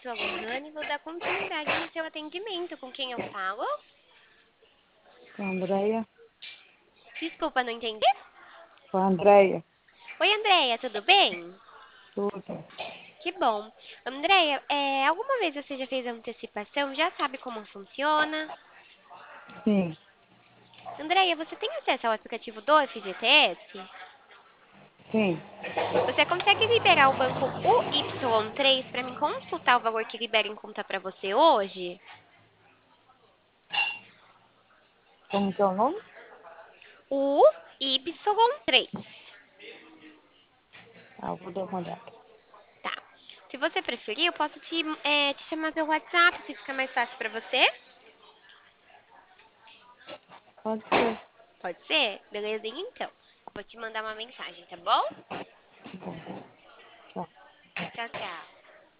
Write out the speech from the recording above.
sou a Lohane e vou dar continuidade no seu atendimento. Com quem eu falo? Com a Andréia. Desculpa, não entendi. Com a Andréia. Oi, Andréia, tudo bem? Tudo. Que bom. Andréia, alguma vez você já fez a antecipação? Já sabe como funciona? Sim, Andréia, você tem acesso ao aplicativo do FGTS? sim. Você consegue liberar o banco UY3 para mim consultar o valor que libera em conta para você hoje? Como que é o nome? UY3. Ah, vou dar uma olhada. Tá. Se você preferir, eu posso te chamar pelo WhatsApp, se fica mais fácil para você. Pode ser. Pode ser? Belezinha, então. Vou te mandar uma mensagem, tá bom? Tá bom.